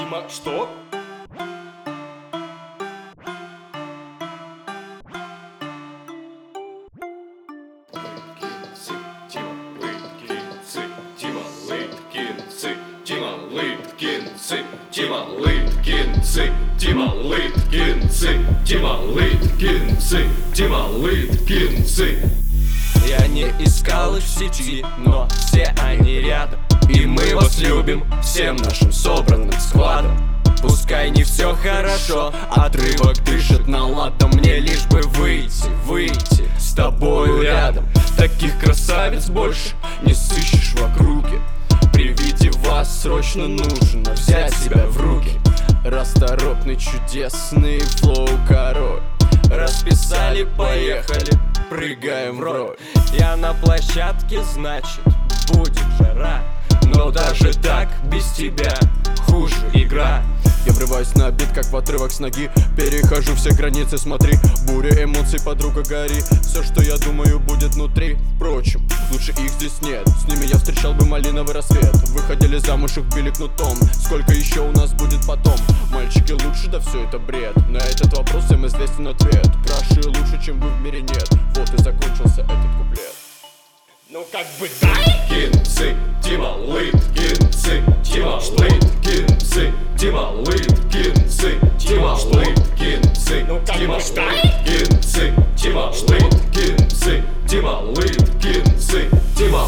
Тима, что? Тима Литкинцы, Тима Литкинцы, Тима Литкинцы, Тима Литкинцы. Я не искал их в сети, но все они рядом. И мы вас любим всем нашим собранным складом. Пускай не все хорошо, отрывок дышит на ладом. Мне лишь бы выйти с тобою рядом. Таких красавиц больше не сыщешь в округе. При виде вас срочно нужно взять себя в руки. Расторопный, чудесный флоу король. Расписали, поехали, прыгаем в роль. Я на площадке, значит, будет жара. Но даже так, без тебя, хуже игра. Я врываюсь на бит, как в отрывок с ноги. Перехожу все границы, смотри. Буря эмоций, подруга, гори. Все, что я думаю, будет внутри. Впрочем, лучше их здесь нет. С ними я встречал бы малиновый рассвет. Выходили замуж, их били кнутом. Сколько еще у нас будет потом? Мальчики лучше, да все это бред. На этот вопрос всем известен ответ. Краше и лучше, чем вы, в мире нет. Вот и закончился этот куплет. Ну как бы да. Литкинцы, Тима Литкинцы, Тима Литкинцы, Тима Литкинцы, Тима Литкинцы, Тима Литкинцы, Тима Литкинцы, Тима Литкинцы, Тима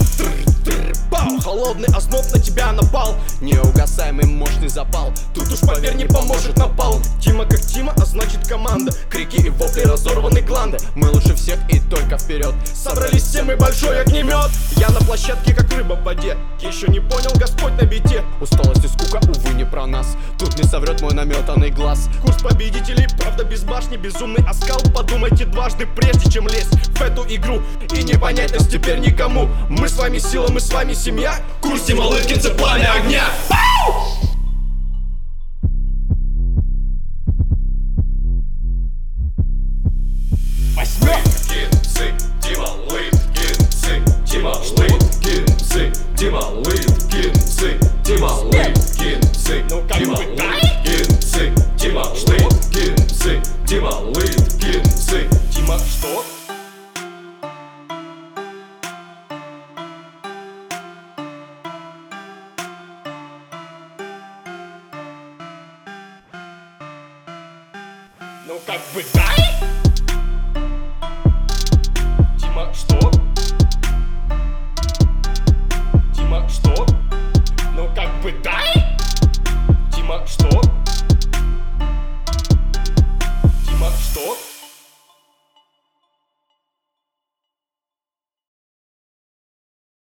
Бау! Холодный озноб на тебя напал. Неугасаемый мощный запал. Тут уж поверь, не поможет напал. Тима как Тима, а значит команда. Крики и вопли, разорваны гланды. Мы лучше всех и только вперед. Собрались все, мы большой огнемет. Я на площадке как рыба в воде. Еще не понял Господь на бите. Усталость и скука, увы, не про нас. Тут не соврет мой наметанный глаз. Курс победителей, правда без башни. Безумный оскал, подумайте дважды, прежде чем лезть в эту игру. И не понять нас теперь никому. Мы с вами сила, мы с вами семья. Курс Тима Литкинцы, пламя огня. Литкинцы, Тима Литкинцы, Тима Литкинцы, Тима Литкинцы, Тима Литкинцы, Тима Литкинцы, Тима Литкинцы, Тима Литкинцы. Тима что? Ну как бы да.